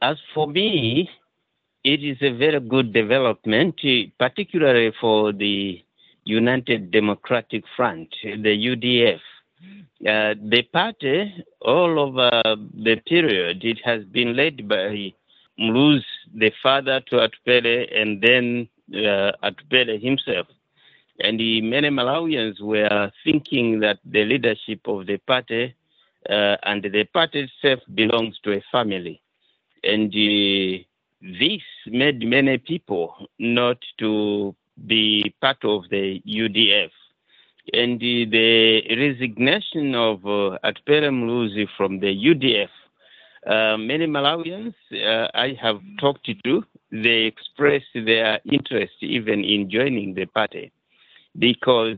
As for me, it is a very good development, particularly for the United Democratic Front, the UDF. The party, all over the period, it has been led by Mluz, the father to Atupele, and then Atupele himself. And many Malawians were thinking that the leadership of the party and the party itself belongs to a family. And this made many people not to be part of the UDF. And the resignation of Atupele Mluzi from the UDF, many Malawians I have talked to, they express their interest even in joining the party, because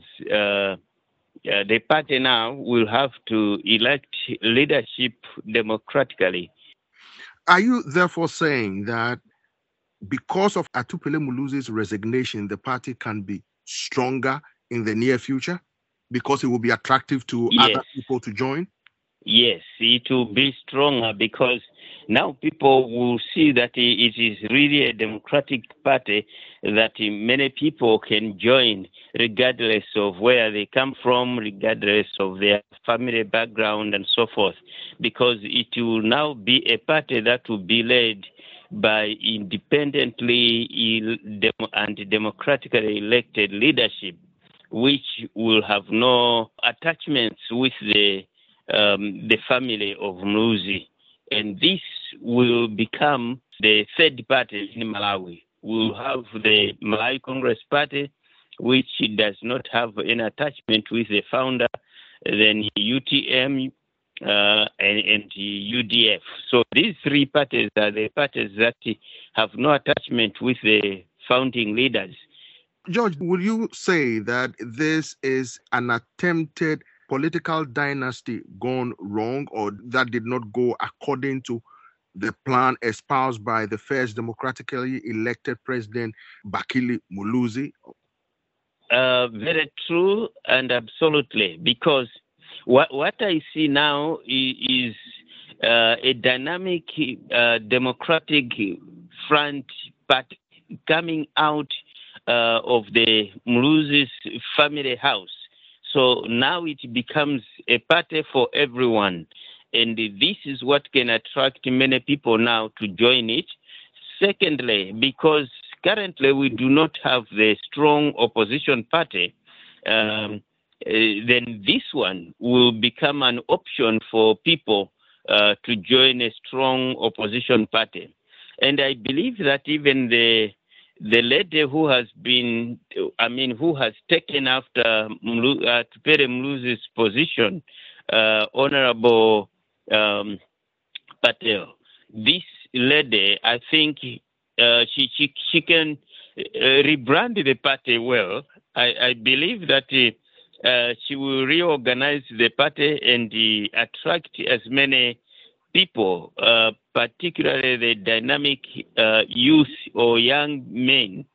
the party now will have to elect leadership democratically. Are you therefore saying that because of Atupele Muluzi's resignation, the party can be stronger in the near future because it will be attractive to other people to join? Yes, it will be stronger because now people will see that it is really a democratic party that many people can join regardless of where they come from, regardless of their family background and so forth, because it will now be a party that will be led by independently and democratically elected leadership, which will have no attachments with the family of Mluzi. And this will become the third party in Malawi. We'll have the Malawi Congress Party, which does not have any attachment with the founder, then UTM and UDF. So these three parties are the parties that have no attachment with the founding leaders. George, would you say that this is an attempted political dynasty gone wrong, or that did not go according to the plan espoused by the first democratically elected president, Bakili Muluzi? Very true and absolutely, because what I see now is a dynamic democratic front party coming out of the Muluzi's family house. So now it becomes a party for everyone. And this is what can attract many people now to join it. Secondly, because currently we do not have the strong opposition party, then this one will become an option for people to join a strong opposition party. And I believe that even the lady who has taken after Atupele Mluzi's position, Honorable Patel, this lady, I think she can rebrand the party well. I believe that she will reorganize the party and attract as many people, particularly the dynamic youth or young men